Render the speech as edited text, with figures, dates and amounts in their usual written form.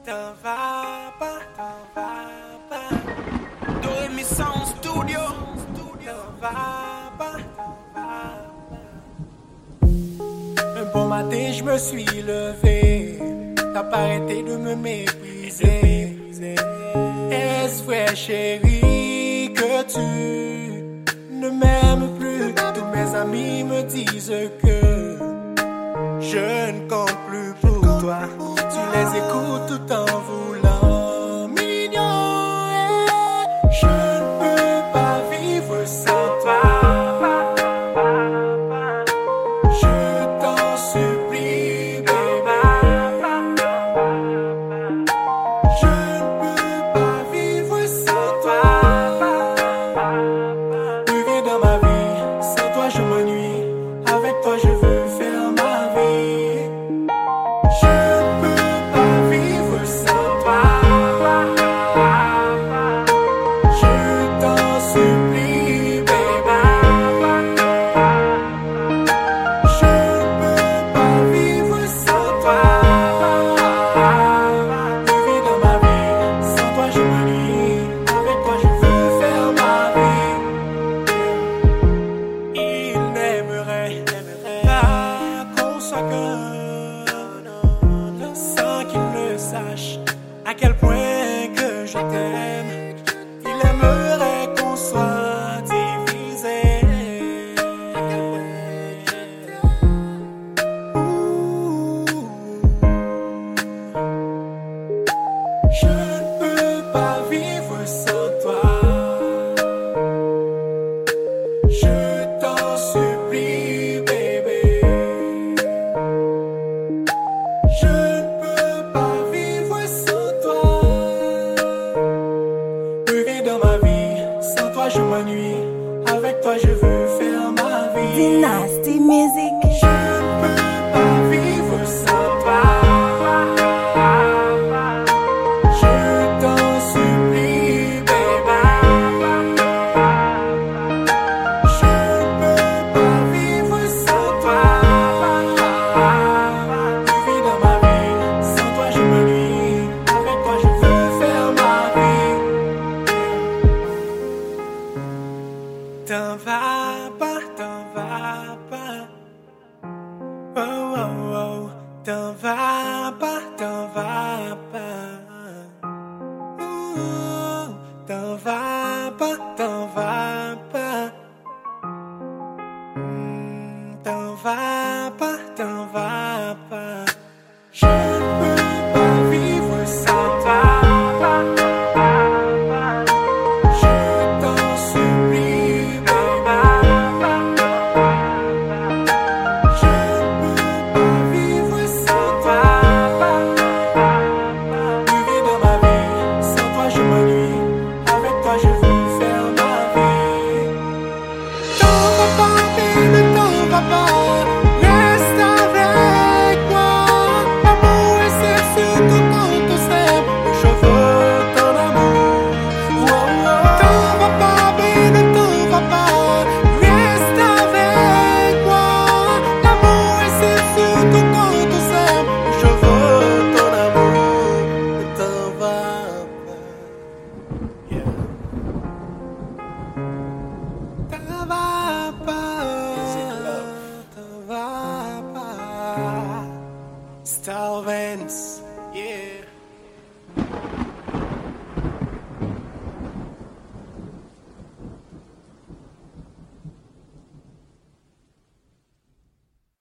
t'en vas pas. Dormi Sound Studio, t'en vas pas. Un bon matin, je me suis levé. T'as pas arrêté de me mépriser. Est-ce vrai, chérie, que tu ne m'aimes plus? Tous mes amis me disent que je ne compte plus pour toi. Tu les écoutes tout en voulant m'ignorer. Je ne peux pas vivre sans toi. Je t'en supplie, baby. Je ne peux pas vivre sans toi. Reviens dans ma vie. Sans toi je m'ennuie. Avec toi je veux faire ma vie. Je ne peux pas vivre sans toi. Je t'en supplie, baby. Je ne peux pas vivre sans toi. Reviens dans ma vie. Sans toi je m'ennuie. Avec toi je veux faire ma vie. Il n'aimerait pas qu'on soit qu'un, sans qu'il ne sache à quel point que je t'aime. Il aimerait qu'on soit divisé. Je ne peux pas vivre sans toi. Je t'en supplie, baby. Je ne peux pas vivre sans toi. Reviens dans ma vie. Sans toi je m'ennuie. Avec toi je veux faire ma vie. Dynasty Music. Je ne peux pas vivre sans toi. Je t'en supplie, baby. Je ne peux pas vivre sans toi. Reviens dans ma vie. Sans toi je m'ennuie. Avec toi je veux faire ma vie. T'en vas pas, t'en vas pas. Oh, oh, oh. T'en vas pas, t'en vas pas. Ouh, t'en vas pas, t'en vas pas. T'en vas pas, t'en vas pas. Je ne peux pas vivre sans toi. Je t'en supplie, baby. Je ne peux pas vivre sans toi. Reviens dans ma vie. Sans toi je m'ennuie. Avec toi je veux faire ma vie. T'en vas pas, baby, t'en vas pas. Reste avec moi. L'amour est surtout quand on s'aime. Je veux ton amour. Oh, oh. T'en vas pas, baby, t'en vas pas. Reste avec moi. L'amour est surtout quand on s'aime. Je veux ton amour. Ne t'en vas pas. Yeah. T'en vas pas. T'en vas pas. Star Vance, yeah.